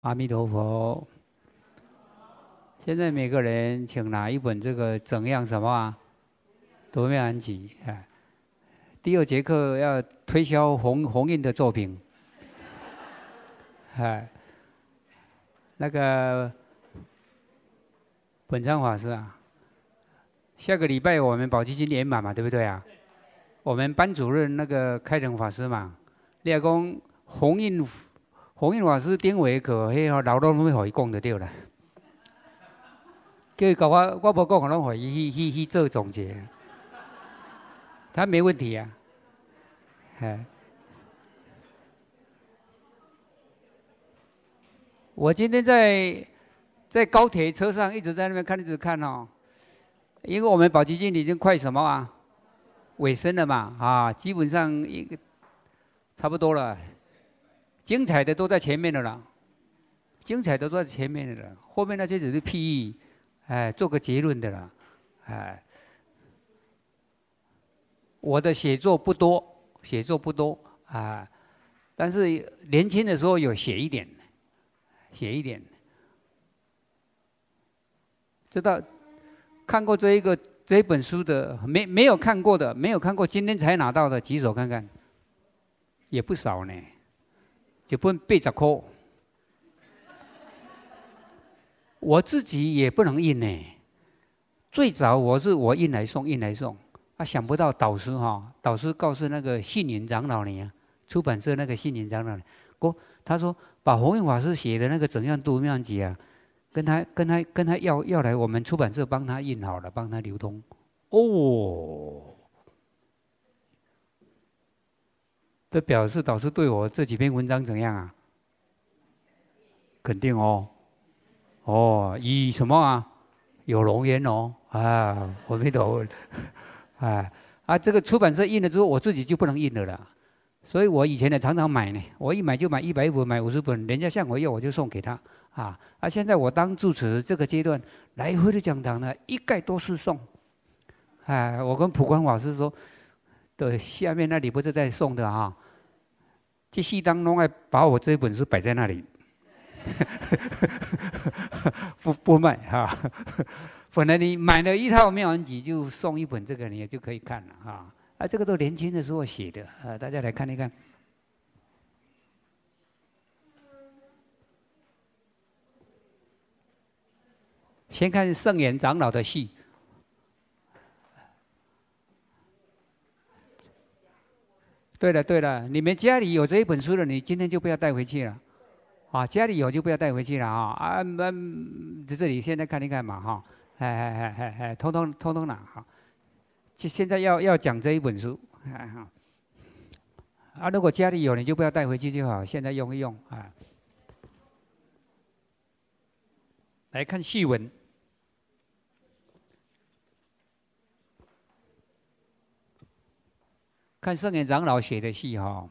阿弥陀佛。现在每个人请拿一本这个怎样什么啊？夺妙安集。哎，第二节课要推销弘印的作品。哎，那个本昌法师啊，下个礼拜我们宝积金圆满嘛，对不对啊？我们班主任那个开成法师嘛，你讲弘印法师顶回课，迄个老拢要互伊讲就对了。叫伊甲我无讲，拢互伊去做总结，他没问题啊。哎，我今天在高铁车上一直在那边看，一直看哦，因为我们宝积金已经快什么啊？尾声了嘛，啊，基本上差不多了，精彩的都在前面了啦，精彩的都在前面的了，后面那些只是譬喻，哎，做个结论的啦，哎，我的写作不多啊，但是年轻的时候有写一点，知道看过这一本书的，没有看过的，没有看过，今天才拿到的，举手看看，也不少呢，就不80块。我自己也不能印呢。最早我印来送，啊，想不到导师告诉那个信云长老呢，出版社那个信云长老呢，他说把弘印法师写的那个怎样度妙集啊，跟他要来我们出版社帮他印好了，帮他流通。哦，这表示导师对我这几篇文章怎样啊？肯定哦。哦，以什么啊？有龙颜哦，啊，我没懂，啊，这个出版社印了之后，我自己就不能印了啦。所以我以前呢常常买呢，我一买就买100本，买50本，人家向我要我就送给他，啊，现在我当住持这个阶段，来回的讲堂呢，一概都是送，哎，我跟普光法师说，对，下面那里不是在送的啊，这适当拢爱把我这本书摆在那里。不卖哈，本来你买了一套妙文集就送一本这个，你也就可以看了哈。啊，这个都年轻的时候写的啊，大家来看一看。先看圣严长老的序。对了，你们家里有这一本书的，你今天就不要带回去了。啊，家里有就不要带回去了啊！这里现在看一看嘛哈，通通拿哈。就现在要讲这一本书，啊，如果家里有你就不要带回去就好，现在用一用啊。来看序文，看圣严长老写的序哈。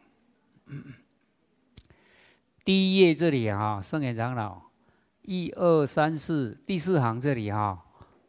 第一页这里哈，圣严长老1、2、3、4第4行这里哈，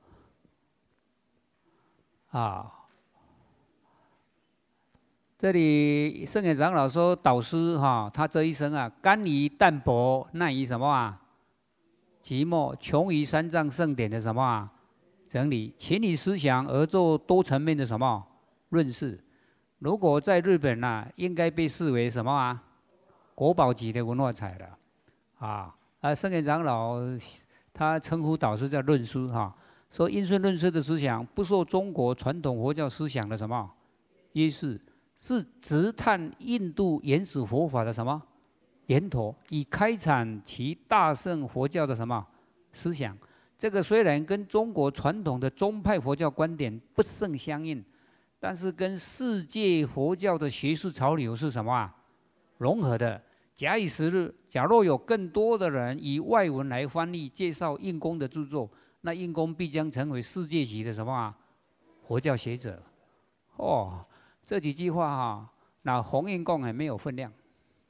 这里圣严长老说导师哈，他这一生啊，甘于淡泊，耐于什么啊？寂寞，穷于三藏圣典的什么啊？整理，勤于思想而做多层面的什么论事。如果在日本啊，应该被视为什么啊？国宝级的文化财了，圣严长老他称呼导师叫论师哈，说因顺论师的思想不受中国传统佛教思想的什么约束，是直探印度原始佛法的什么源头，以开展其大乘佛教的什么思想。这个虽然跟中国传统的宗派佛教观点不甚相应，但是跟世界佛教的学术潮流是什么啊？融合的。假以时日，假若有更多的人以外文来翻译介绍印公的著作，那印公必将成为世界级的什么啊？佛教学者。哦，这几句话哈，那弘印公还没有分量。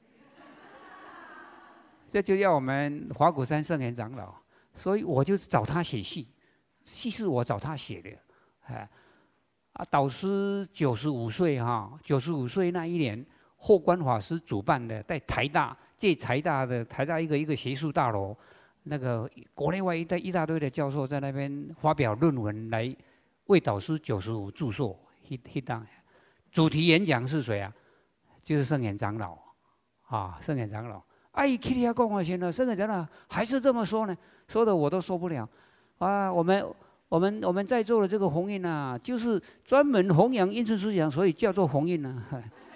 这就要我们华鼓山圣严长老，所以我就找他写序是我找他写的，导师95岁哈，95岁那一年。 后观法师主办的，在台大一个学术大楼，那个国内外一大堆的教授在那边发表论文来为导师95著作，主题演讲是谁啊？就是圣严长老啊，圣严长老。哎，去你讲我先了，圣严长老还是这么说呢，说的我都受不了啊！我们在座的这个弘印啊，就是专门弘扬因顺思想，所以叫做弘印啊。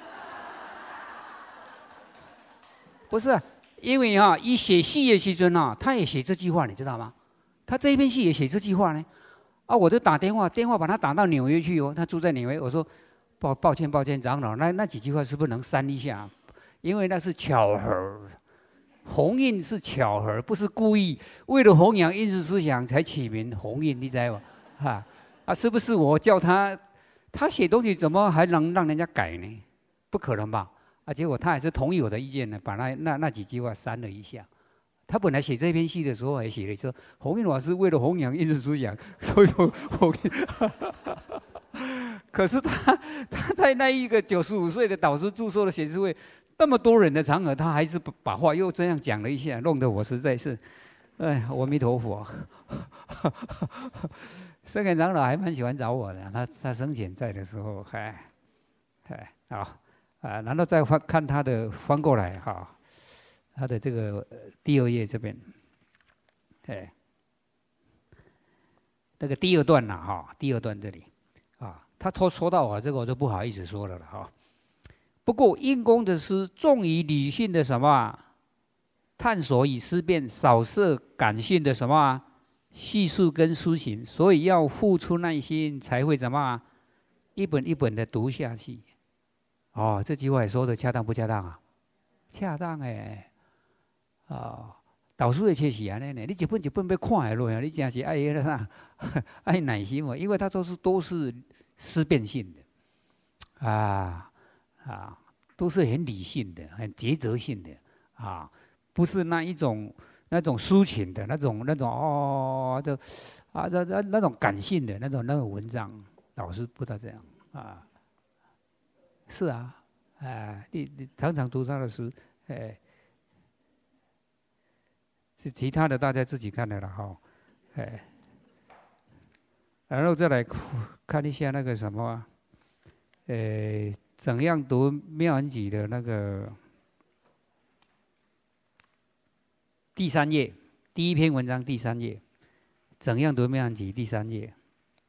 不是、啊，因为哈、一写戏的时阵啊，他也写这句话，你知道吗？他这一篇戏也写这句话呢。啊，我就打电话把他打到纽约去哦，他住在纽约。我说抱歉，长老，那几句话是不是能删一下？因为那是巧合，弘印是巧合，不是故意。为了弘扬因顺思想才起名弘印，你知道吗？哈啊，是不是我叫他写东西怎么还能让人家改呢？不可能吧？啊，结果他还是同意我的意见呢，把那几句话删了一下。他本来写这篇戏的时候还写了说，弘印老师为了弘扬因顺思想，所以弘印。可是他在那一个95岁的导师著作的写字会，那么多人的场合，他还是把话又这样讲了一下，弄得我实在是，哎，阿弥陀佛。圣严长老还蛮喜欢找我的，他生前在的时候，好。啊，然后再看他的翻过来哈，他的这个第2页这边，那个第2段呐哈，第2段这里啊，他说到我这个我就不好意思说了哈。不过因公的诗重于理性的什么啊？探索与思辨，少涉感性的什么啊？叙述跟抒情，所以要付出耐心才会怎么啊？一本一本的读下去。哦，这句话也说的恰当不恰当啊？恰当哎，哦，导师也确实安尼呢。你一本一本要看下落啊，你真是爱那啥，爱耐心哦，因为它都是思辨性的，都是很理性的、很抉择性的啊，不是那种抒情的那种哦，那种感性的那种文章，老师不大这样啊。是啊，你常常读他的诗，是其他的大家自己看的了哈，然后再来看一下那个什么，怎样读妙恩集的那个第3页，第1篇文章第3页，怎样读妙恩集第3页。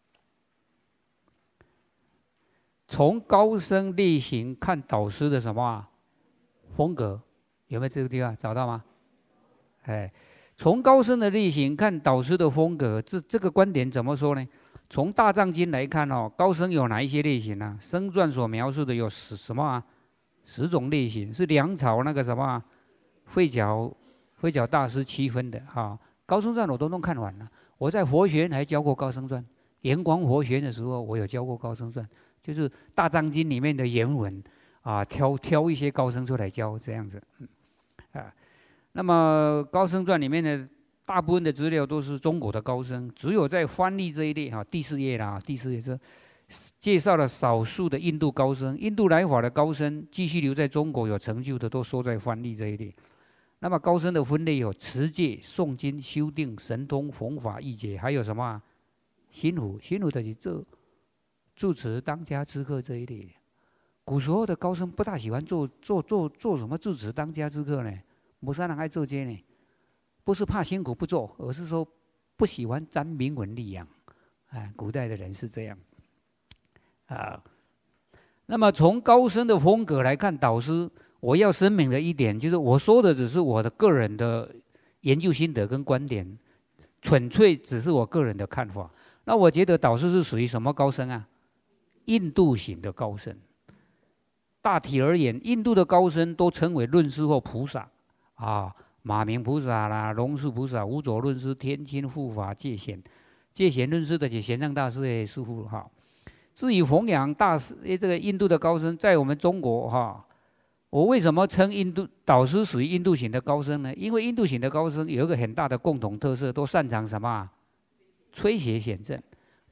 从高僧类型看导师的什么啊？风格，有没有这个地方找到吗？从高僧的类型看导师的风格，这个观点怎么说呢？从大藏经来看哦，高僧有哪一些类型呢？僧传所描述的有什么啊？10种类型，是梁朝那个什么啊慧角大师区分的哈。高僧传我都看完了，我在佛学院还教过高僧传，圆光佛学院的时候我有教过高僧传。就是大藏经里面的原文啊，挑一些高僧出来教这样子，那么高僧传里面的大部分的资料都是中国的高僧，只有在翻译这一列第4页啦，第4页是介绍了少数的印度高僧，印度来法的高僧继续留在中国有成就的，都说在翻译这一列。那么高僧的分类有持戒、诵经、修定、神通、弘法、义解，还有什么啊？心辅就是这。住持当家之客这一类，古时候的高僧不大喜欢做什么住持当家之客呢？没啥人爱做这呢，不是怕辛苦不做，而是说不喜欢沾名闻利养。古代的人是这样啊。那么从高僧的风格来看，导师我要声明的一点就是，我说的只是我的个人的研究心得跟观点，纯粹只是我个人的看法。那我觉得导师是属于什么高僧啊？印度型的高僧，大体而言，印度的高僧都称为论师或菩萨啊，马明菩萨啦、龙树菩萨、无着论师、天亲护法、戒贤论师的是玄奘大师的师父哈。至于弘扬大师，这个印度的高僧，在我们中国哈，我为什么称印度导师属于印度型的高僧呢？因为印度型的高僧有一个很大的共同特色，都擅长什么啊？吹写显证。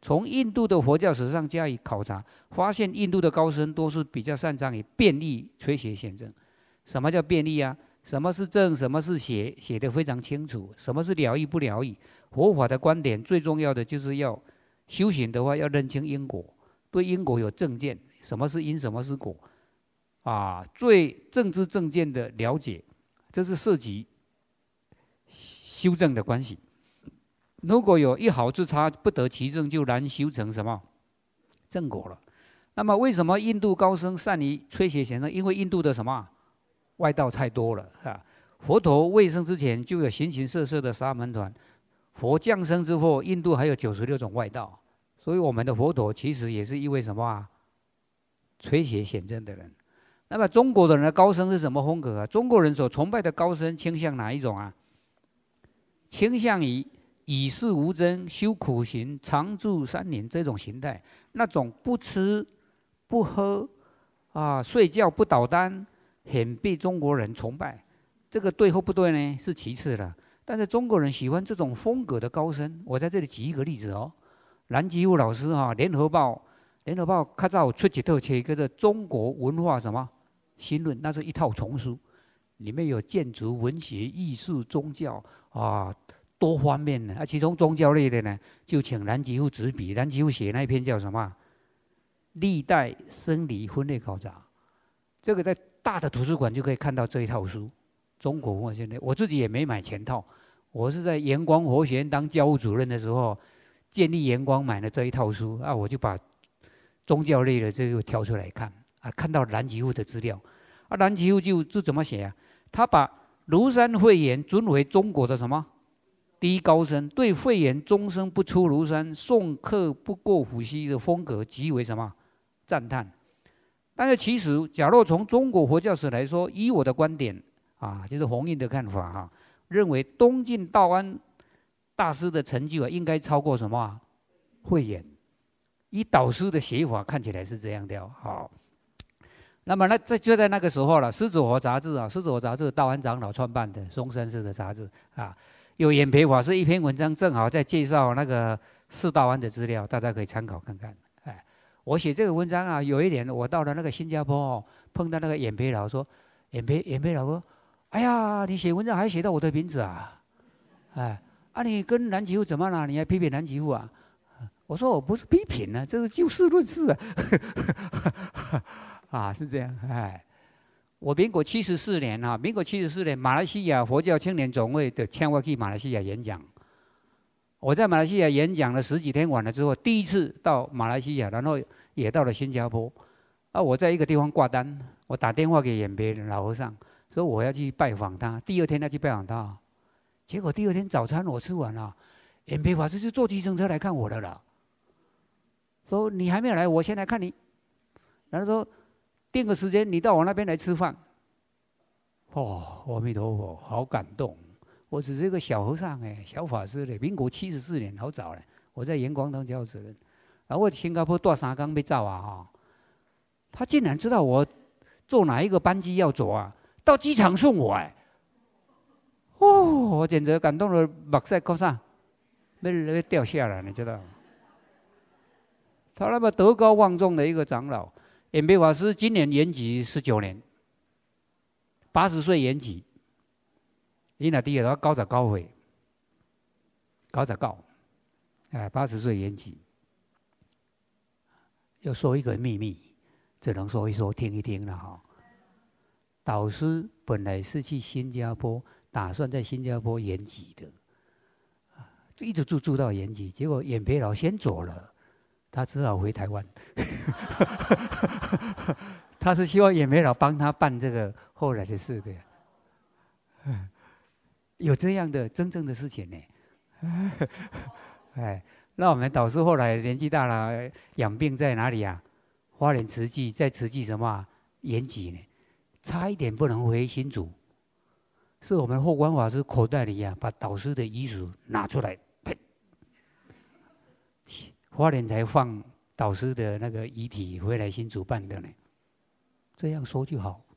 从印度的佛教史上加以考察，发现印度的高僧都是比较擅长于辩利垂写显正。什么叫辩利啊？什么是正，什么是邪，写得非常清楚。什么是了义不了义？佛法的观点最重要的就是要修行的话，要认清因果，对因果有正见。什么是因，什么是果？最正知正见的了解，这是涉及修正的关系。如果有一毫之差，不得其正，就难修成什么正果了。那么为什么印度高僧善于吹写显正？因为印度的什么外道太多了啊！佛陀未生之前就有形形色色的沙门团，佛降生之后，印度还有96种外道，所以我们的佛陀其实也是一位什么吹写显正的人。那么中国的人的高僧是什么风格啊？中国人所崇拜的高僧倾向哪一种啊？倾向于与世无争、修苦行、常住山林这种形态，那种不吃不喝睡觉不倒单，很被中国人崇拜。这个对或不对呢？是其次的。但是中国人喜欢这种风格的高僧。我在这里举一个例子哦，蓝吉富老师联合报较早出一套册，叫做《中国文化什么新论》，那是一套丛书，里面有建筑、文学、艺术、宗教多方面的其中宗教类的呢，就请蓝吉富执笔。蓝吉富写那篇叫什么？历代生理分类考察。这个在大的图书馆就可以看到这一套书。中国文化现代，我自己也没买全套，我是在延光佛学院当教务主任的时候，建立延光买了这一套书我就把宗教类的这个挑出来看看到蓝吉富的资料蓝吉富就怎么写他把庐山慧远尊为中国的什么？第一高僧，对慧远终生不出庐山，送客不过虎溪的风格极为什么赞叹。但是其实，假若从中国佛教史来说，以我的观点就是弘印的看法认为东晋道安大师的成就应该超过什么慧远。以导师的写法看起来是这样的那么就在那个时候了，《狮子火》杂志《狮子火》杂志道安长老创办的松山市的杂志有演培法师一篇文章，正好在介绍那个释道安的资料，大家可以参考看看。我写这个文章有一年我到了那个新加坡碰到那个演培老说，演培老说，哎呀，你写文章还写到我的名字你跟蓝吉富怎么了？你还批评蓝吉富我说我不是批评这是就事论事是这样我民国74年民国74年，马来西亚佛教青年总会的请我去马来西亚演讲。我在马来西亚演讲了10几天完了之后，第一次到马来西亚，然后也到了新加坡。我在一个地方挂单，我打电话给演培老和尚，说我要去拜访他。第二天要去拜访他，结果第二天早餐我吃完了，演培法师就坐计程车来看我的了，说你还没有来，我先来看你。然后说定个时间，你到我那边来吃饭。阿弥陀佛，好感动。我只是一个小和尚小法师民国74年，好早了。我在延光当教主任，然后我新加坡大三港要走他竟然知道我坐哪一个班机要走到机场送我我简直感动了，目屎高上要掉下来，你知道吗？他那么德高望重的一个长老，演培法师今年圆寂19年，80岁圆寂。伊那第二他99岁，99， 80岁圆寂。要说一个秘密，只能说一说，听一听了导师本来是去新加坡，打算在新加坡圆寂的，一直住到圆寂，结果演培老先走了，他只好回台湾。他是希望演培老帮他办这个后来的事的。有这样的真正的事情呢。那我们导师后来年纪大了，养病在哪里花莲慈济，在慈济什么延吉呢？差一点不能回新竹，是我们后观法师口袋里把导师的遗嘱拿出来，花莲才放导师的那个遗体回来新竹办的呢。这样说就好。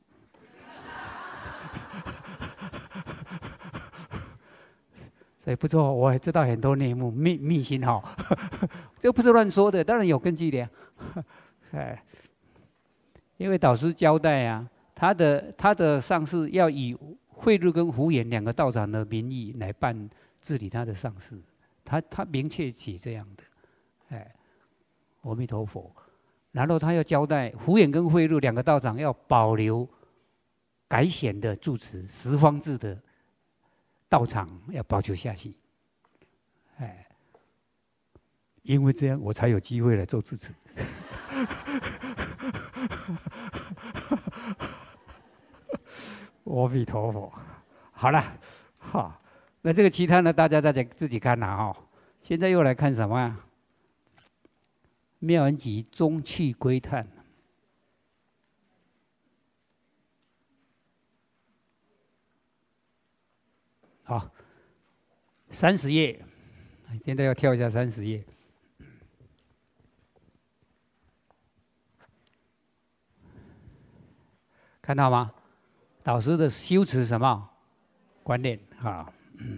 所以不错，我也知道很多内幕秘辛哈，这不是乱说的，当然有根据的。哎，因为导师交代啊，他的上士要以慧日跟福远两个道场的名义来办治理他的上士，他明确写这样的，哎，阿弥陀佛。然后他要交代福远跟慧日两个道场要保留改显的住持十方制的道场要保留下去，哎，因为这样我才有机会来做住持。阿弥陀佛，好了，好，那这个其他呢，大家自己看啦哈。现在又来看什么啊？妙文集中去归叹。好，30页，现在要跳一下30页。看到吗？导师的修持什么观念啊？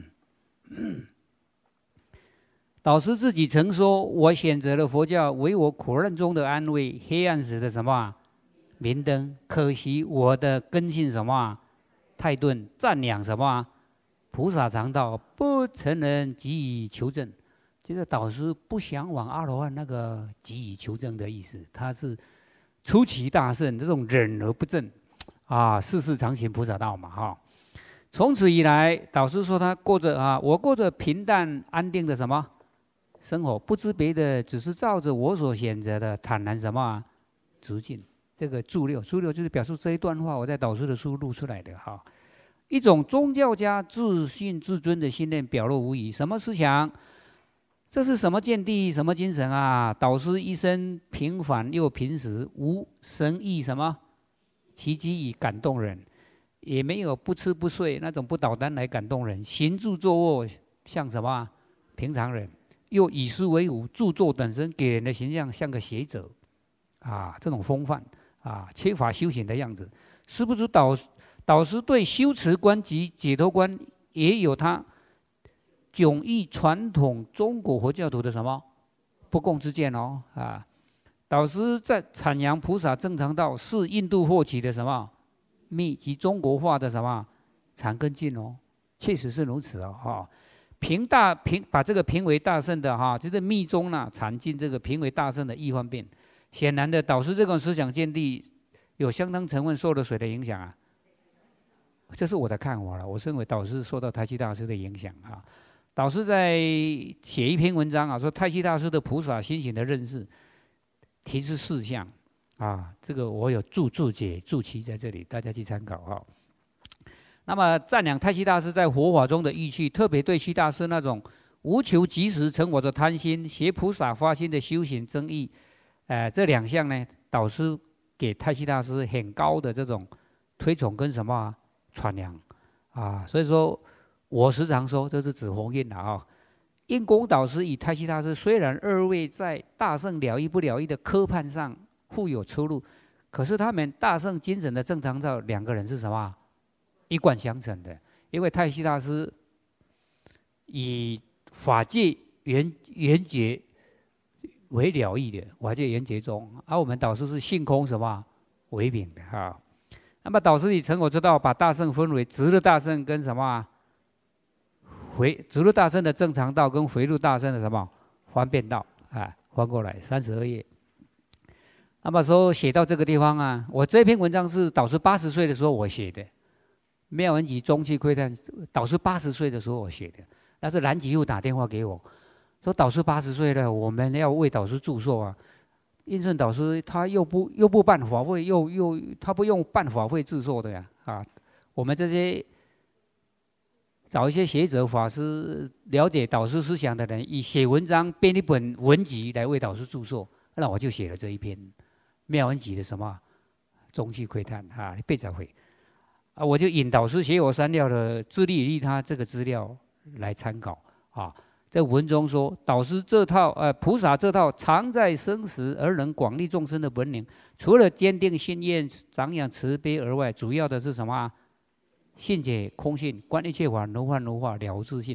导师自己曾说：“我选择了佛教为我苦难中的安慰，黑暗时的什么明灯。可惜我的根性什么太钝，赞扬什么菩萨常道，不曾能急于求证。”就是导师不想往阿罗汉那个急于求证的意思，他是出奇大圣，这种忍而不正。世事常行菩萨道嘛，哈。从此以来，导师说他我过着平淡安定的什么生活，不知别的，只是照着我所选择的坦然什么途径。这个注六就是表示这一段话，我在导师的书录出来的哈。一种宗教家自信自尊的信念表露无遗。什么思想？这是什么见地？什么精神啊？导师一生平凡又平实，无神异什么奇迹以感动人，也没有不吃不睡那种不倒单来感动人。行住坐卧像什么平常人，又以诗为伍，著作本身给人的形象像个学者这种风范缺乏修行的样子。是不是导师对修持观及解脱观也有他迥异传统中国佛教徒的什么不共之见哦导师在阐扬菩萨正常道是印度获取的什么密及中国化的什么禅跟进哦，确实是如此哦把这个评为大圣的就是密宗禅进这个评为大圣的易方便。显然的，导师这种思想见地有相当成分受了谁的影响这是我的看法了。我认为导师受到太虚大师的影响导师在写一篇文章说太虚大师的菩萨心行的认识，提出4项这个我有注解注期在这里，大家去参考那么赞扬太虚大师在佛法中的意趣，特别对虚大师那种无求即时成我的贪心，学菩萨发心的修行争议，这2项呢，导师给太虚大师很高的这种推崇跟什么传扬所以说我时常说这是指弘印印光导师与太虚大师虽然2位在大圣了义不了义的科判上互有出入，可是他们大圣精神的正常道2个人是什么一贯相承的。因为太虚大师以法界圆觉为了义的，法界圆觉中，而我们导师是性空什么为名的那么导师以成我之道，把大圣分为直入大圣跟什么直入大圣的正常道跟回入大圣的什么方便道翻过来32页。那么说写到这个地方我这篇文章是导师80岁的时候我写的，妙文集中去窥探，导师80岁的时候我写的。那是蓝吉又打电话给我，说导师80岁了，我们要为导师祝寿印顺导师他又不办法会，他不用办法会制作的我们这些找一些学者法师了解导师思想的人，以写文章编一本文集来为导师祝寿，那我就写了这一篇妙文集的什么中去窥探备载会我就引导师写我删掉的自利利他这个资料来参考在文中说，导师这套菩萨这套常在生死而能广利众生的本领，除了坚定信愿、长养慈悲而外，主要的是什么信解空性，观一切法如幻如化，了无自性，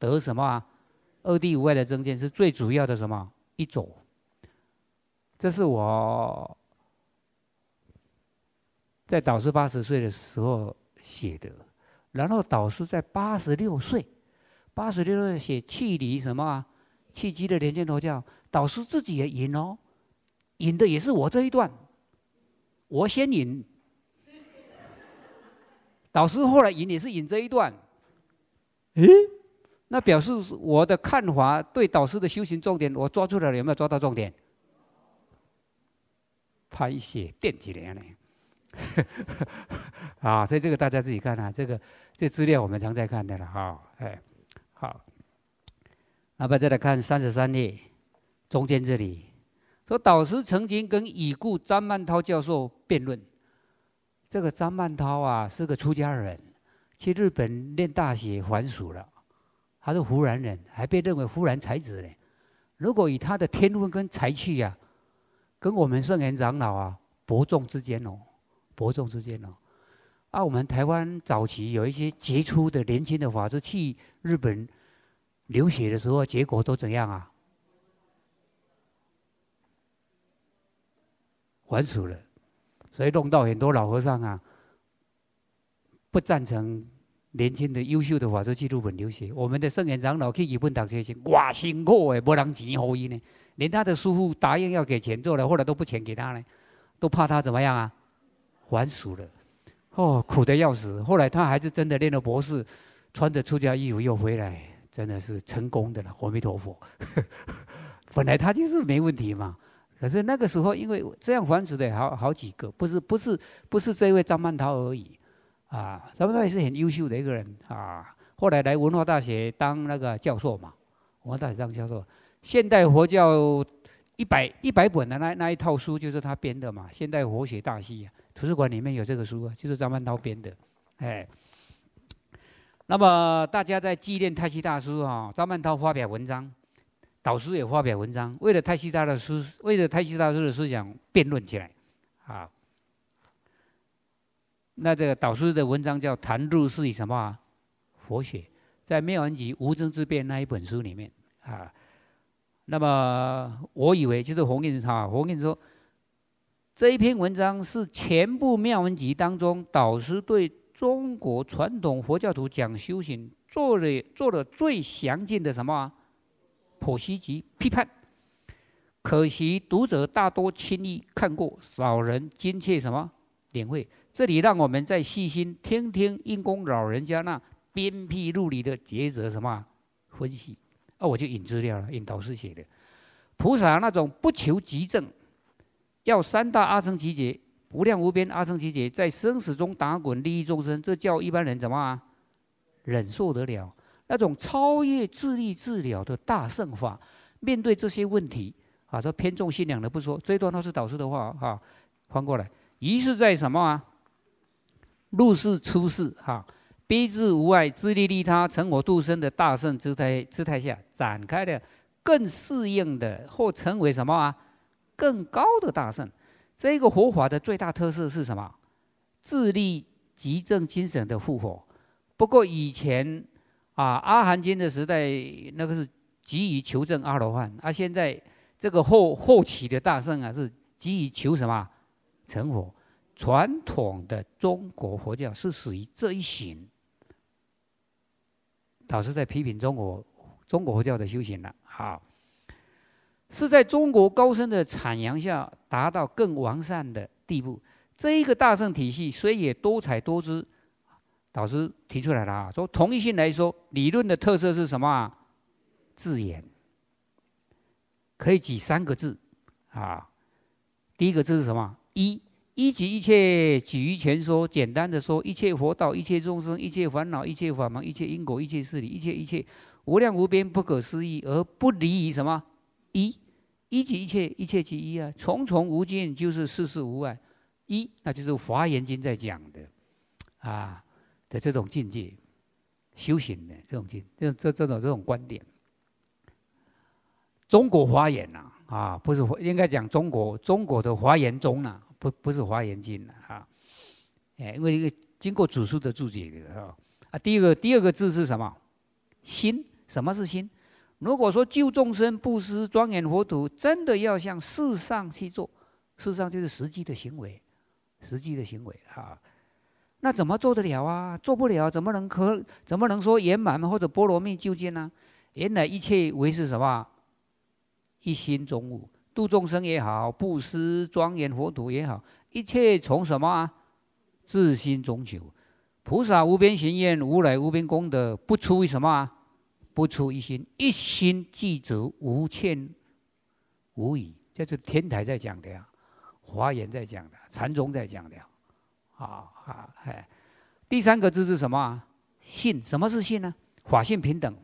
得什么啊？二谛无碍的正见是最主要的什么一种。这是我在导师80岁的时候写的，然后导师在86岁写气离什么啊？气机的连线佛教，导师自己也引哦，引的也是我这一段，我先引，导师后来引也是引这一段，那表示我的看法对导师的修行重点，我抓出来了，有没有抓到重点？拍写垫几年呢？啊，所以这个大家自己看啊，这资料我们常在看的了哈，好，那么再来看33页中间这里，说导师曾经跟已故张曼涛教授辩论，这个张曼涛啊是个出家人，去日本念大学还俗了。他是湖南人，还被认为湖南才子呢。如果以他的天分跟才气啊，跟我们圣严长老啊伯仲之间哦，伯仲之间哦。啊，我们台湾早期有一些杰出的年轻的法师去日本留学的时候，结果都怎样啊？还俗了，所以弄到很多老和尚啊不赞成。年轻的优秀的法师去日本留学，我们的圣严长老去日本读学生，哇辛苦诶，没人钱给他呢，连他的师父答应要给钱做了，后来都不钱给他呢，都怕他怎么样啊？还俗了，哦，苦得要死。后来他还是真的念了博士，穿着出家衣服又回来，真的是成功的了。阿弥陀佛。本来他就是没问题嘛，可是那个时候因为这样还俗的好几个，不是这位张曼涛而已。啊，张曼涛也是很优秀的一个人啊。后来来文化大学当那个教授嘛，文化大学当教授。现代佛教100本的那一套书就是他编的嘛，《现代佛学大系》啊，图书馆里面有这个书啊，就是张曼涛编的。哎，那么大家在纪念太虚大师啊，张曼涛发表文章，导师也发表文章，为了太虚大师的思想辩论起来啊。那这个导师的文章叫《谈入世什么、啊、佛学》，在妙文集《无争之辩》那一本书里面啊。那么我以为就是弘印说这一篇文章是全部妙文集当中导师对中国传统佛教徒讲修行做了最详尽的什么、啊、剖析及批判。可惜读者大多轻易看过，少人精切什么领会。这里让我们再细心听听印公老人家那鞭辟入里的抉择什么分析。我就引资料了，引导师写的。菩萨那种不求极正，要3大阿僧祇劫、无量无边阿僧祇劫，在生死中打滚利益众生，这叫一般人怎么啊忍受得了？那种超越自利自了的大圣法，面对这些问题啊，这偏重信仰的不说，这一段都是导师的话啊，翻过来。于是在什么啊？入世出世哈，悲智无碍、自利利他、成我度生的大圣姿态下，展开了更适应的，或成为什么啊？更高的大圣。这个佛法的最大特色是什么？自利极正精神的护佛。不过以前啊，阿含经的时代，那个是急于求证阿罗汉，现在这个后期的大圣啊，是急于求什么？成佛。传统的中国佛教是属于这一型，导师在批评中国佛教的修行了。好，是在中国高僧的阐扬下达到更完善的地步。这一个大圣体系虽也多彩多姿，导师提出来了啊，说同一性来说，理论的特色是什么啊？字眼，可以举3个字啊。第一个字是什么？一即一切举于前说，简单的说，一切佛道、一切众生、一切烦恼、一切法门、一切因果、一切事理、一切无量无边不可思议，而不离于什么？一即一切，一切即一啊！重重无尽就是世事无碍。那就是《华严经》在讲的啊的这种境界，修行的这种这种观点。中国华严啊，不是应该讲中国的华严宗啊。不是华严经啊，因为经过祖师的注解的啊。第二个字是什么？心什么是心？如果说救众生、布施、庄严佛土，真的要向世上去做，事实上就是实际的行为，实际的行为啊。那怎么做得了啊？做不了，怎么能说圆满或者波罗蜜究竟呢？原来一切为是什么？一心中悟，度众生也好，布施庄严佛土也好，一切从什么啊？自心中求。菩萨无边行愿，无来无边功德，不出于什么啊？不出一心，一心具足，无欠无疑。这是天台在讲的呀，华严在讲的，禅宗在讲的。第三个字是什么啊？信。什么是信呢？法性平等，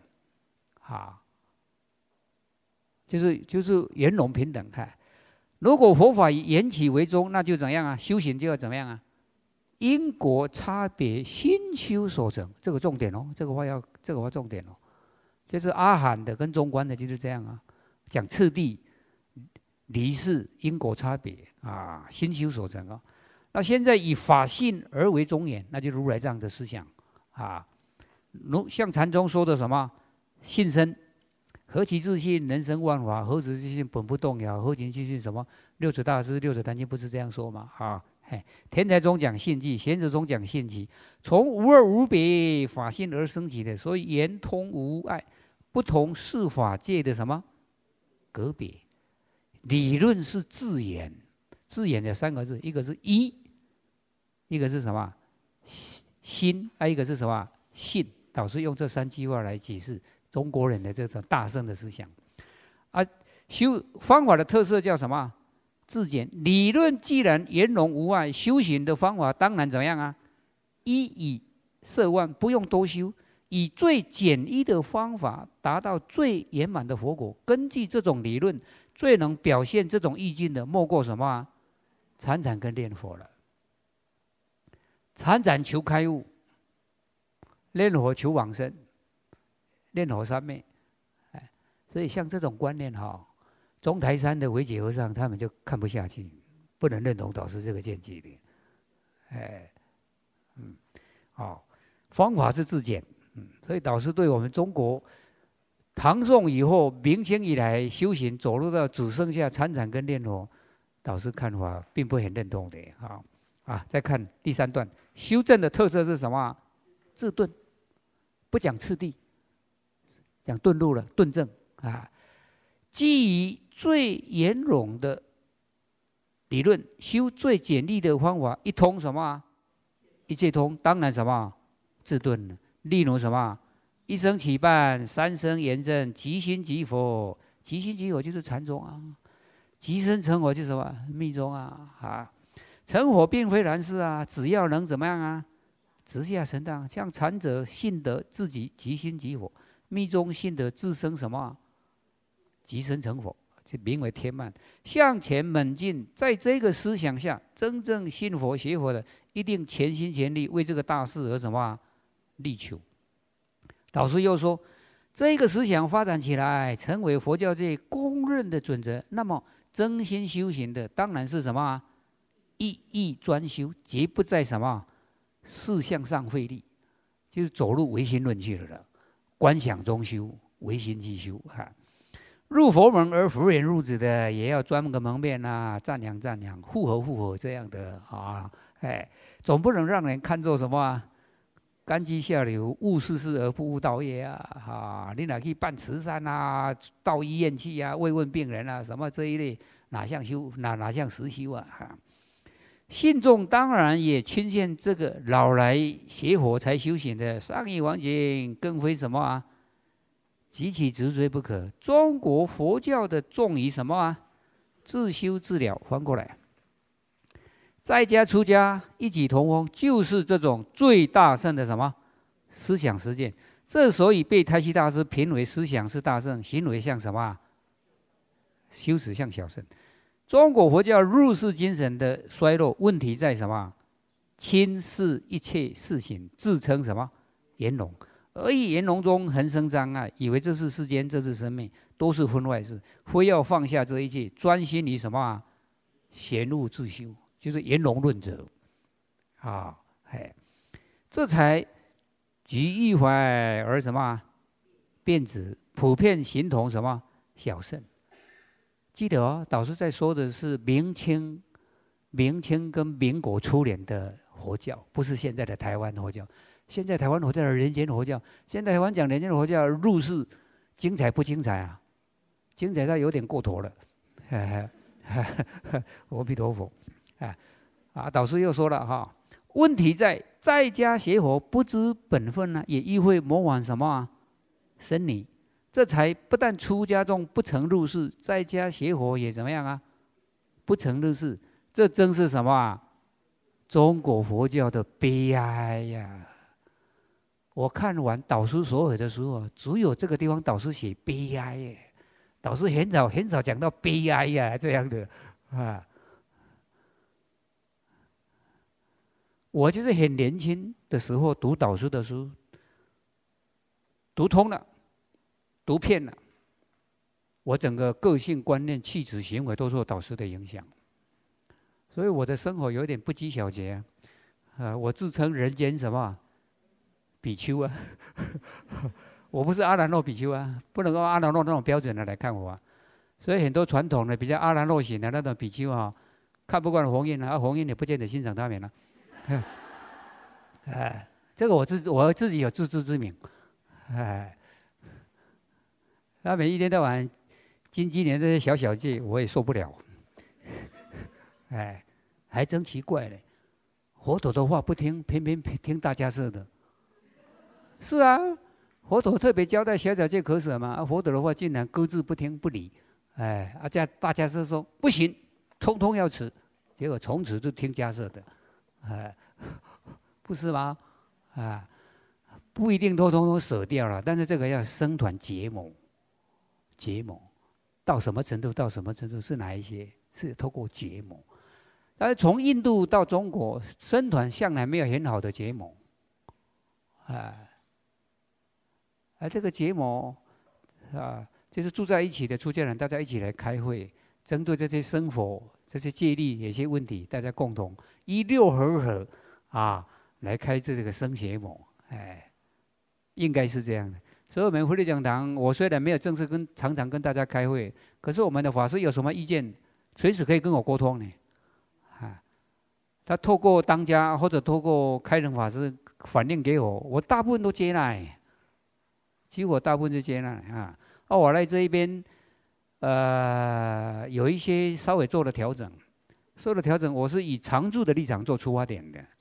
就是圆融平等。如果佛法以缘起为宗，那就怎样啊？修行就要怎么样啊？因果差别，心修所成，这个重点哦，这个话重点哦。就是阿含的跟中观的就是这样啊，讲次第、离世、因果差别啊，心修所成啊。那现在以法性而为宗严，那就如来藏的思想啊。像禅宗说的什么信身，何其自信，人生万法，何止自信本不动摇，何其自信什么？六祖大师、六祖坛经不是这样说吗？天台宗讲信寂，贤者宗讲信寂，从无二无别法性而生起的，所以圆通无碍，不同世法界的什么隔别。理论是自圆，自圆的三个字，一个是一，一个是什么心，一个是什么信。导师用这三句话来解释中国人的这种大圣的思想啊。修方法的特色叫什么？自简。理论既然圆融无碍，修行的方法当然怎么样啊？一以摄万，不用多修，以最简易的方法达到最圆满的佛果。根据这种理论，最能表现这种意境的，莫过什么啊？参禅跟念佛了。参禅求开悟，念佛求往生，念佛三昧。所以像这种观念中台山的惟觉和尚他们就看不下去，不能认同导师这个见解的。方法是自简。所以导师对我们中国唐宋以后、明清以来修行走入到只剩下参禅跟念佛，导师看法并不很认同的。再看第三段，修正的特色是什么？自顿，不讲次第，讲顿入了，顿正基于最圆融的理论，修最简易的方法，一通什么？一切通。当然什么？自顿了。例如什么？一生起办，三生圆正，即心即佛。即心即佛就是禅宗啊，即身成佛就是什么？密宗啊。成佛并非难事啊，只要能怎么样啊？直下神当。像禅者信得自己即心即佛，密宗信得自生什么？即身成佛，就名为天慢。向前猛进，在这个思想下，真正信佛学佛的，一定全心全力为这个大事而什么力求。导师又说，这个思想发展起来，成为佛教界公认的准则，那么真心修行的，当然是什么？一意专修，绝不在什么事项上费力，就是走入唯心论去了。观想中修，唯心去修入佛门而佛缘入子的，也要专门个门面赞扬，互合这样的总不能让人看作什么干机下流，悟世事而不悟道业你哪去办慈善到医院去慰问病人什么这一类，哪像修哪像实修信众当然也倾向这个老来学佛才修行的上义王经，更非什么极其直追不可。中国佛教的重于什么自修自了。翻过来，在家出家一举同风，就是这种最大圣的什么思想实践。这所以被太虚大师评为思想是大圣，行为像什么修持像小圣。中国佛教入世精神的衰落，问题在什么？轻视一切事情，自称什么圆融，而以圆融中横生障碍，以为这是世间，这是生命，都是分外事，非要放下这一切，专心于什么闲悟自修，就是圆融论者这才举一怀而什么变质，普遍形同什么小圣。记得哦，导师在说的是明清跟民国初年的佛教，不是现在的台湾佛教。现在台湾佛教的人间佛教，现在台湾讲人间佛教入世精彩不精彩啊？精彩到有点过头了。阿弥陀佛。导师又说了哈，问题在家学佛不知本分呢，也亦会模仿什么啊？僧尼，这才不但出家众不曾入世，在家学佛也怎么样啊？不曾入世，这真是什么啊？中国佛教的悲哀呀！我看完导师所有的书，只有这个地方导师写悲哀耶。导师很少讲到悲哀呀这样的啊。我就是很年轻的时候读导师的书，读通了，读遍了，我整个个性观念、气质、行为都受导师的影响，所以我的生活有点不拘小节我自称人间什么比丘啊，我不是阿兰若比丘啊，不能够阿兰若那种标准的来看我所以很多传统的比较阿兰若型的那种比丘看不惯弘印弘印也不见得欣赏他们了。这个我自己有自知之明。他们一天到晚金鸡年这些小戒，我也受不了。还真奇怪嘞，佛陀的话不听，偏偏听大家说的。是啊，佛陀特别交代小戒可舍嘛，佛陀的话竟然搁置不听不理。大家说不行，通通要持，结果从此就听家舍的。不是吗？不一定通通舍掉了，但是这个要僧团结盟，到什么程度？到什么程度？是哪一些？是透过结盟。但是从印度到中国，僧团向来没有很好的结盟，这个结盟就是住在一起的出家人，大家一起来开会，针对这些生活、这些戒律、有些问题，大家共同一六合来开这个僧协盟，应该是这样的。所以我们福利讲堂，我虽然没有正式常常跟大家开会，可是我们的法师有什么意见，随时可以跟我沟通呢。他透过当家或者透过开人法师反映给我，我大部分都接纳。其实我大部分是接纳我来这一边，有一些稍微做了调整。我是以常住的立场做出发点的，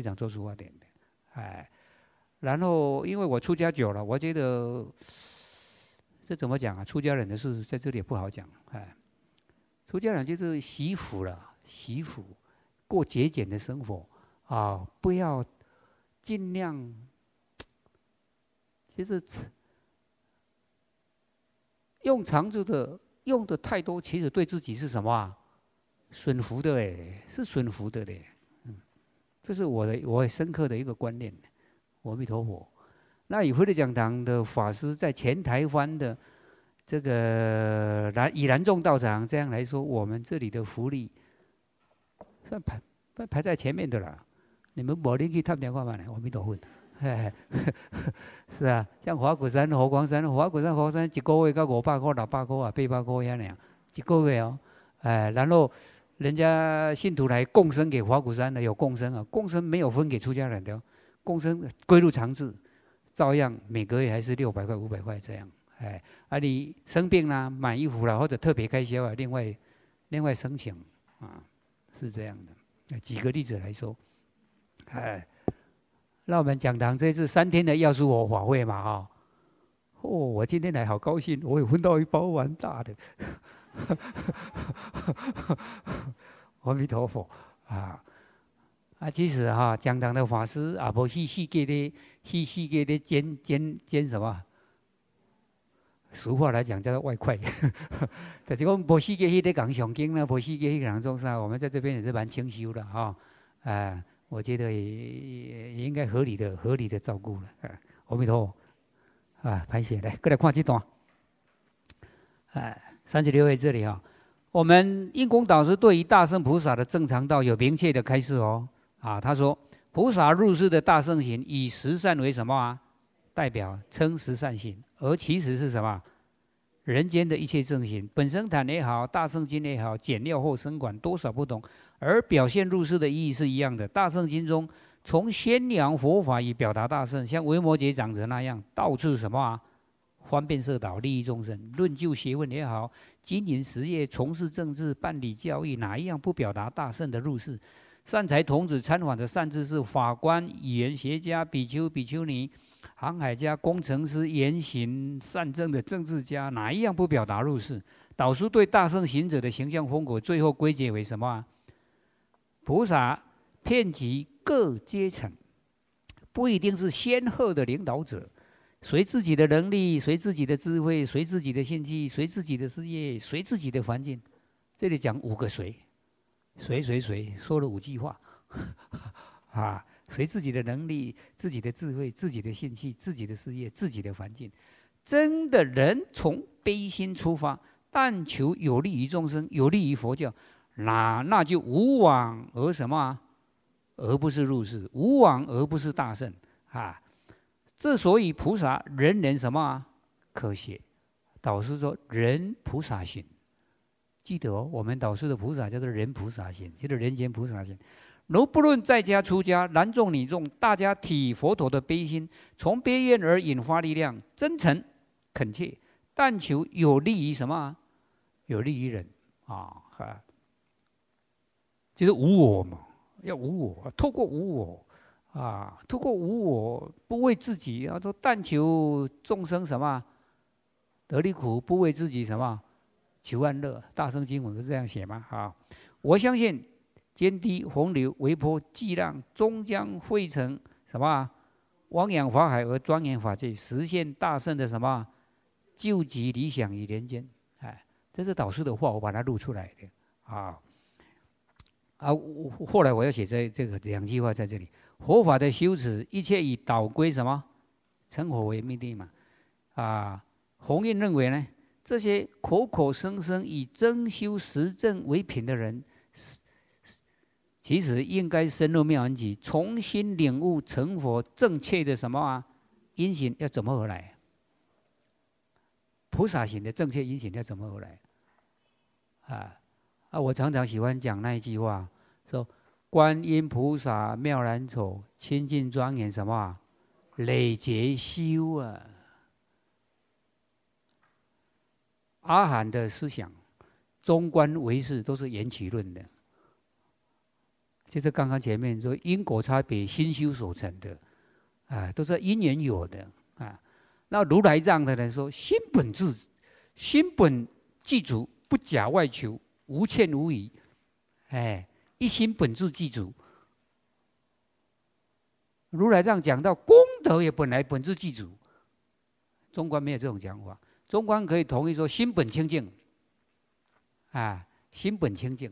然后因为我出家久了，我觉得这怎么讲啊？出家人的事在这里也不好讲，出家人就是惜福了，过节俭的生活不要尽量就是用常住的用的太多，其实对自己是什么损福的是损福的嘞，这是我深刻的一个观念。阿弥陀佛。那以慧的讲堂的法师在全台湾的这个以南众道场这样来说，我们这里的福利算排在前面的啦。你们没人去探听看嘛？阿弥陀佛。是啊，像华鼓山、佛光山一个月到500块、600块800块遐尔，一个月然后人家信徒来共生给华鼓山的有共生共生没有分给出家人的共生归入常制，照样每个月还是600块、500块这样。你生病啦、买衣服啦或者特别开销另外申请是这样的。举个例子来说，那我们讲堂这次3天的药师佛法会嘛我今天来好高兴，我有分到一包蛮大的。阿弥陀佛其实讲堂的法师无细节的兼什么？俗话来讲叫做外快，但是讲无细节迄个讲上经呢，无细节迄个人做啥？我们在这边也是蛮清修的我觉得也应该合理的照顾了。阿弥陀佛拍写来，过来看这段。36页这里我们印光导师对于大乘菩萨的正常道有明确的开示他说菩萨入世的大乘行以十善为什么代表称十善行，而其实是什么？人间的一切正行，本生坛也好，大圣经也好，简要或深广，多少不同，而表现入世的意义是一样的。大圣经中，从宣扬佛法以表达大圣，像维摩诘长者那样，到处什么啊？方便摄导，利益众生，论就学问也好，经营实业，从事政治，办理教育，哪一样不表达大圣的入世？善财童子参访的善知识、法官、语言学家、比丘、比丘尼、航海家、工程师、言行善政的政治家，哪一样不表达入世？导师对大圣行者的形象风格，最后归结为什么啊？菩萨遍及各阶层，不一定是先后的领导者，随自己的能力，随自己的智慧，随自己的兴趣，随自己的事业，随自己的环境。这里讲5个随。谁说了5句话啊？随自己的能力、自己的智慧、自己的兴趣、自己的事业、自己的环境。真的人从悲心出发，但求有利于众生，有利于佛教，那就无往而什么啊？而不是入世，无往而不是大圣啊！之所以菩萨人人什么啊？可学。导师说人菩萨行。记得哦，我们导师的菩萨叫做人菩萨行，叫做人间菩萨行。如不论在家出家，男众女众，大家体佛陀的悲心，从悲愿而引发力量，真诚恳切，但求有利于什么啊？有利于人啊！就是无我嘛，要无我，透过无我啊，透过无我，不为自己，要说但求众生什么得离苦，不为自己什么。求安乐，大乘经文是这样写吗？好，我相信涓滴洪流、微波巨浪，终将汇成什么？汪洋法海而庄严法界，实现大圣的什么？救急理想于人间。哎，这是导师的话，我把它录出来的后来我要写这个2句话在这里：佛法的修持，一切以导归什么？成佛为目的嘛。弘印认为呢？这些口口声声以真修实证为品的人，其实应该深入妙门集，重新领悟成佛正确的什么因行要怎么而来？菩萨行的正确因行要怎么而来？我常常喜欢讲那一句话，说观音菩萨妙难丑，清净庄严什么累劫修啊。阿含的思想，中观唯识都是缘起论的，就是刚刚前面说因果差别，心修所成的，都是因缘有的那如来藏的人说，心本具足，不假外求，无欠无余，一心本自具足。如来藏讲到功德也本来本自具足，中观没有这种讲法。中观可以同意说心本清净，心本清净，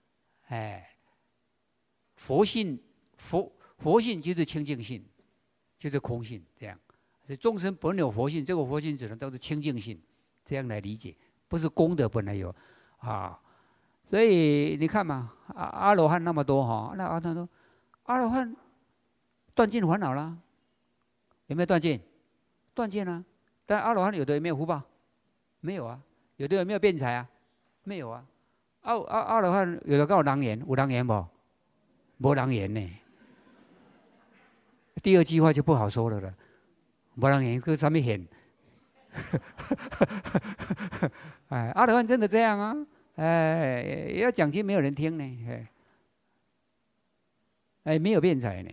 佛性就是清净性，就是空性，这样。所以众生本有佛性，这个佛性只能都是清净性，这样来理解，不是功德本来有所以你看嘛，阿罗汉那么多那阿罗汉断尽烦恼了，有没有断尽？断尽了。但阿罗汉有的有没有福报？没有啊。有的有没有辩才啊？没有啊。阿罗汉有的有人缘，有人缘不？没人缘呢。第2句话就不好说了。没人缘搁什么缘？阿罗汉真的这样啊？要讲经没有人听呢。没有辩才呢。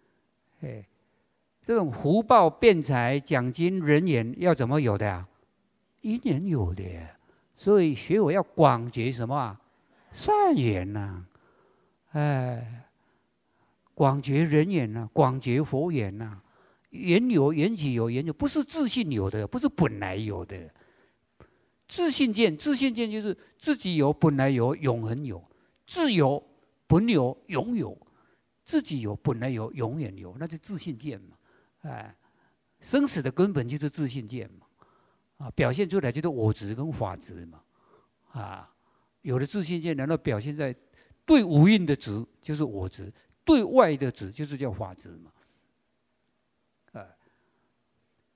这种福报、辩才、讲经、人缘要怎么有的因缘有的，所以学佛要广结什么善缘呐，广结人缘呐，广结佛缘呐，缘有缘起有缘有，不是自信有的，不是本来有的。自信见就是自己有，本来有，永恒有，自有本有永有，自己有本来有，永远有，那就自信见嘛。生死的根本就是自信见嘛，表现出来就是我执跟法执嘛，有了自信见，难道表现在对无印的执就是我执，对外的执就是叫法执嘛，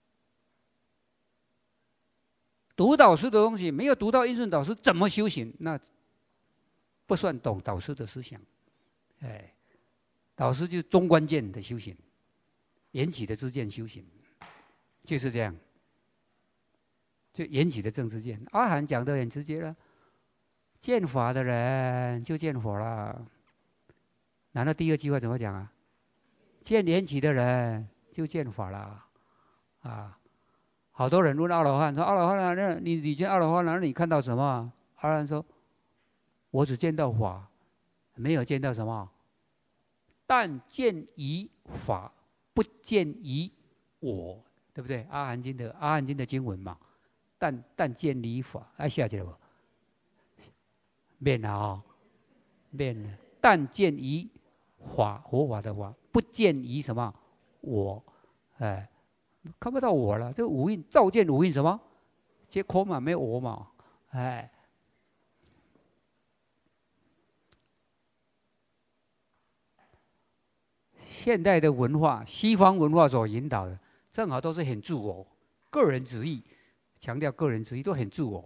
读导师的东西，没有读到印顺导师怎么修行，那不算懂导师的思想。哎，导师就是中关键的修行，缘起的知见修行，就是这样。就缘起的正知见，阿含讲得很直接了，见法的人就见佛了。难道第二句话怎么讲啊？见缘起的人就见法了，啊！好多人问阿罗汉说：“阿罗汉啊，你见阿罗汉了，你看到什么？”阿罗汉说：“我只见到法，没有见到什么。但见于法，不见于我，对不对？阿含经的经文嘛。但见于法，下去了不？免了啊，免了。但见于法，佛法的法，不见于什么我，哎。”看不到我了，这个五蕴照见五蕴什么？皆空嘛，没有我嘛，哎。现代的文化，西方文化所引导的，正好都是很自我、个人主义，强调个人主义，都很自我。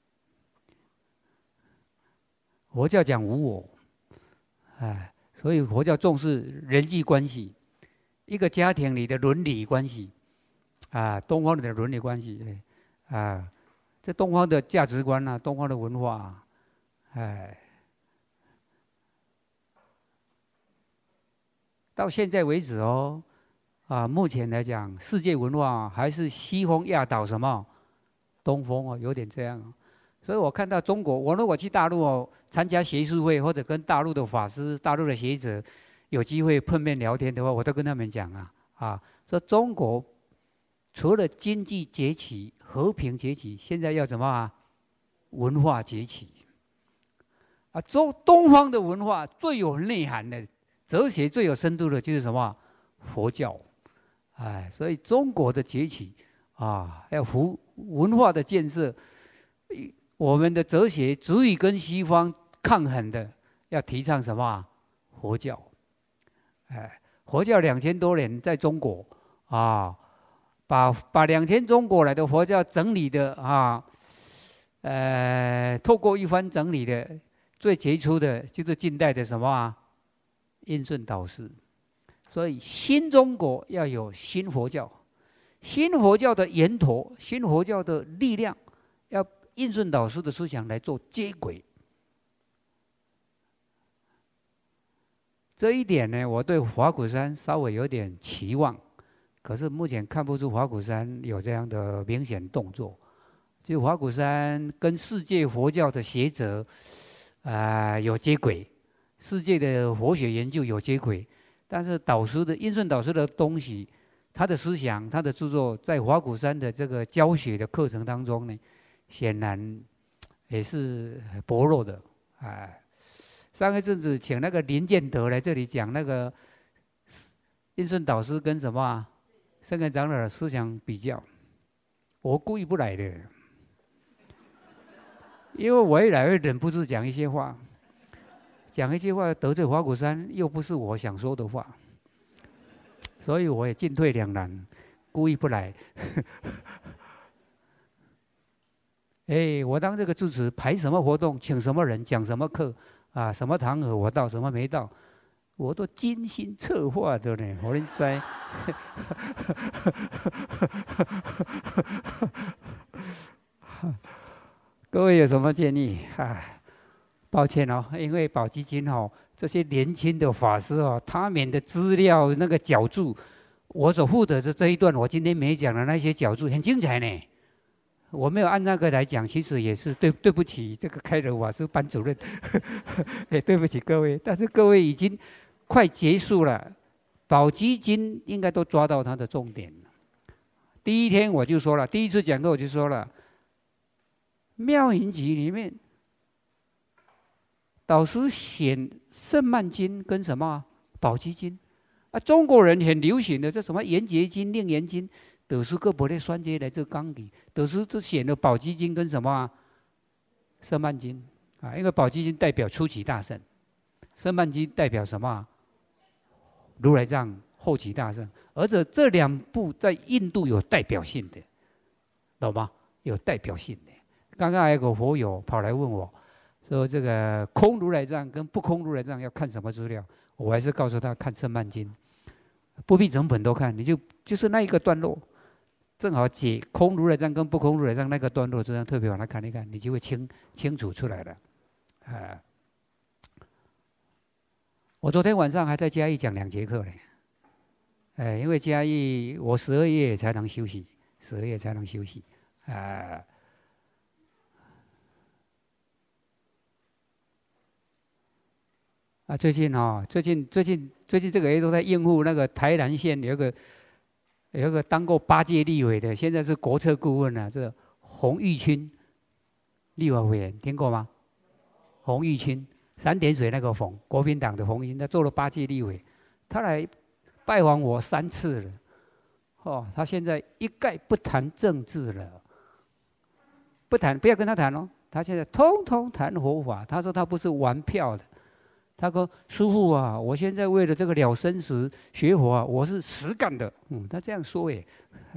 佛教讲无我，哎，所以佛教重视人际关系，一个家庭里的伦理关系。啊，东方的伦理关系，啊，这东方的价值观啊，东方的文化啊，哎，到现在为止哦，啊，目前来讲，世界文化还是西方压倒什么东方哦，有点这样。所以我看到中国，我如果去大陆哦，参加学术会或者跟大陆的法师、大陆的学者有机会碰面聊天的话，我都跟他们讲说中国。除了经济崛起、和平崛起，现在要什么啊？文化崛起。啊，东方的文化最有内涵的、哲学最有深度的，就是什么？佛教。哎，所以中国的崛起啊，要文化的建设，我们的哲学足以跟西方抗衡的，要提倡什么？佛教。哎，佛教2000多年在中国啊。把2000中国来的佛教整理的透过一番整理的，最杰出的就是近代的什么印顺导师。所以新中国要有新佛教，新佛教的源头，新佛教的力量，要印顺导师的思想来做接轨。这一点呢，我对法鼓山稍微有点期望。可是目前看不出法鼓山有这样的明显动作，就法鼓山跟世界佛教的学者，有接轨，世界的佛学研究有接轨，但是印顺导师的东西，他的思想、他的著作，在法鼓山的这个教学的课程当中呢，显然也是薄弱的。上一阵子请那个林建德来这里讲那个印顺导师跟什么圣根长老的思想比较，我故意不来的，因为我一来会忍不住讲一些话，得罪法鼓山，又不是我想说的话，所以我也进退两难，故意不来。我当这个主持，排什么活动，请什么人，讲什么课什么场合我到，什么没到。我都精心策划的呢，我能知。各位有什么建议？抱歉哦，因为宝基金这些年轻的法师他们的资料那个角注，我所负责的这一段，我今天没讲的那些角注很精彩呢。我没有按那个来讲，其实也是对不起这个开罗法师班主任，对不起各位。但是各位已经快结束了，宝基金应该都抓到它的重点了。第一天我就说了，第一次讲课我就说了，妙云集里面，导师选圣曼经跟什么宝基金中国人很流行的这什么圆觉经、楞严经。导师各不咧选这来做讲义，导师都选了宝积经跟什么圣曼经因为宝积经代表初期大圣，圣曼经代表什么如来藏后期大圣，而且这两部在印度有代表性的，懂吗？ 有代表性的。刚刚还有个佛友跑来问我，说这个空如来藏跟不空如来藏要看什么资料？我还是告诉他看《圣曼经》，不必整本都看，你就是那一个段落，正好解空如来藏跟不空如来藏那个段落，这样特别把它看一看，你就会清楚出来了。我昨天晚上还在嘉义讲2节课呢，因为嘉义我12月才能休息，12月才能休息，最近这个月都在应付那个台南县有一个当过8届立委的，现在是国策顾问啊，这洪玉清立法委员听过吗？洪玉清。3点水那个洪，国民党的洪英，他做了8届立委，他来拜访我3次了。他现在一概不谈政治了，不要跟他谈哦。他现在通通谈佛法。他说他不是玩票的。他说师父啊，我现在为了这个了生死学佛啊，我是实干的。他这样说耶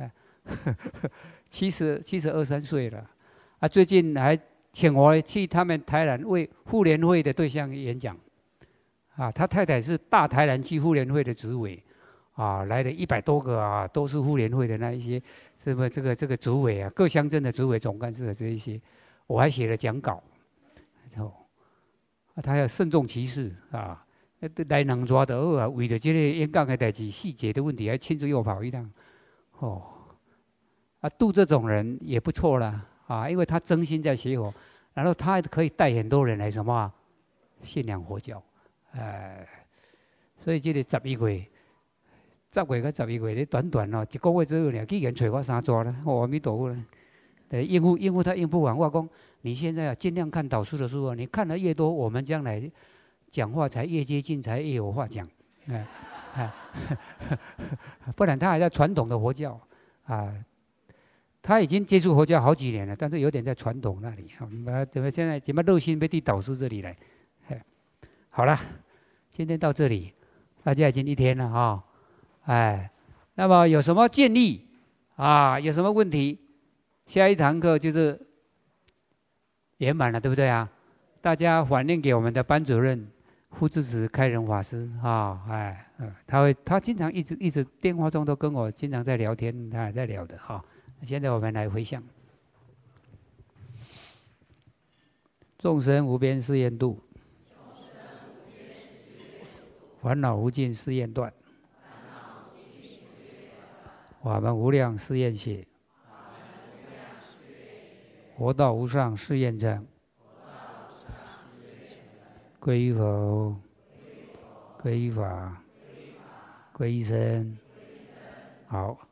，72、3岁了最近还请我去他们台南为妇联会的对象演讲，他太太是大台南区妇联会的主委，来了100多个都是妇联会的那一些，什么这个主委各乡镇的主委、总干事这一些，我还写了讲稿，他要慎重其事来两抓的为了这个演讲的代志、细节的问题，还亲自又跑一趟，度这种人也不错啦。因为他真心在学佛，然后他可以带很多人来什么信仰佛教，所以这个11月跟11月，短1个月左右呢，居然找我3抓了，阿弥陀佛了。应付他应付完，我讲你现在尽量看导师的书你看的越多，我们将来讲话才越接近，才越有话讲，不然他还在传统的佛教他已经接触佛教好几年了，但是有点在传统那里。现在怎么热心被递导师这里来？好了，今天到这里，大家已经1天了那么有什么建议有什么问题？下一堂课就是圆满了，对不对大家反映给我们的班主任傅支持开仁法师他经常一直电话中都跟我经常在聊天，他还在聊的现在我们来回向，众生无边誓愿度，烦恼无尽誓愿断，法门无量誓愿学，佛道无上誓愿成。皈依佛，皈依法，皈依僧。好。